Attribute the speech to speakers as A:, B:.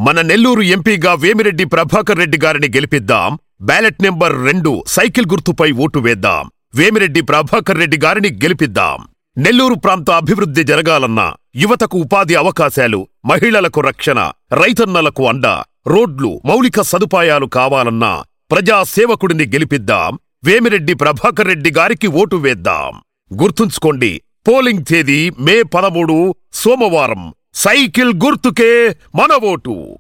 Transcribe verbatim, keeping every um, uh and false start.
A: మన నెల్లూరు ఎంపీగా వేమిరెడ్డి ప్రభాకర్ రెడ్డి గారిని గెలిపిద్దాం. బ్యాలెట్ నెంబర్ రెండు సైకిల్ గుర్తుపై ఓటు వేద్దాం. వేమిరెడ్డి ప్రభాకర్ రెడ్డి గారిని గెలిపిద్దాం. నెల్లూరు ప్రాంత అభివృద్ధి జరగాలన్నా, యువతకు ఉపాధి అవకాశాలు, మహిళలకు రక్షణ, రైతన్నలకు అండ, రోడ్లు, మౌలిక సదుపాయాలు కావాలన్నా ప్రజా సేవకుడిని గెలిపిద్దాం. వేమిరెడ్డి ప్రభాకర్ రెడ్డి గారికి ఓటు వేద్దాం. గుర్తుంచుకోండి, పోలింగ్ తేదీ మే పదమూడు సోమవారం. సైకిల్ గుర్తుకే మన ఓటు.